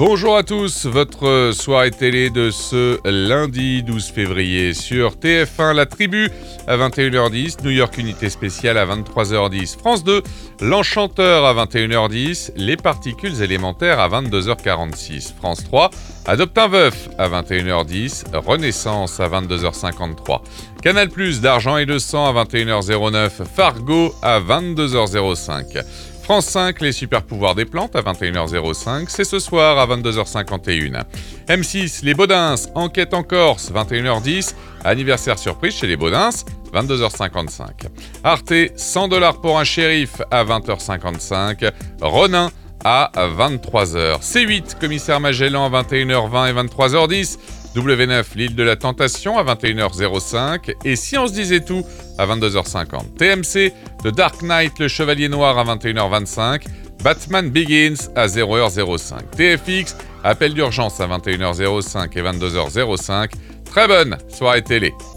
Bonjour à tous, votre soirée télé de ce lundi 12 février sur TF1 La Tribu à 21h10, New York Unité Spéciale à 23h10, France 2, L'Enchanteur à 21h10, Les Particules élémentaires à 22h46, France 3, Adopte un veuf à 21h10, Renaissance à 22h53, Canal+, d'Argent et de sang à 21h09, Fargo à 22h05. France 5, les super pouvoirs des plantes à 21h05, c'est ce soir à 22h51. M6, les Baudins, enquête en Corse, 21h10, anniversaire surprise chez les Baudins, 22h55. Arte, $100 pour un shérif à 20h55, Ronin à 23h. C8, commissaire Magellan à 21h20 et 23h10, W9, l'île de la Tentation à 21h05 et Si on se disait tout à 22h50. TMC, The Dark Knight, le Chevalier Noir à 21h25, Batman Begins à 0h05. TFX, Appel d'urgence à 21h05 et 22h05. Très bonne soirée télé.